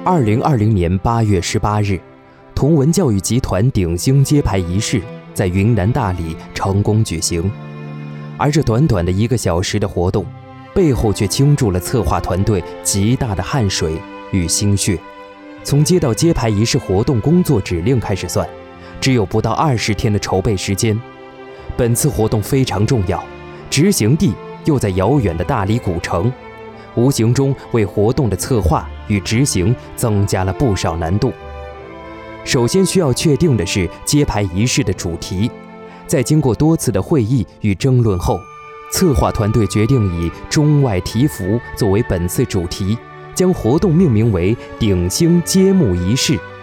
2020年8月18日，同文教育集团鼎星揭牌仪式在云南大理成功举行。而这短短的1个小时的活动，背后却倾注了策划团队极大的汗水与心血。从接到揭牌仪式活动工作指令开始算，只有不到20天的筹备时间。本次活动非常重要，执行地又在遥远的大理古城，无形中为活动的策划与执行增加了不少难度。首先需要确定的是揭牌仪式的主题，在经过多次的会议与争论后，策划团队决定以中外祈福作为本次主题，将活动命名为鼎星揭幕仪式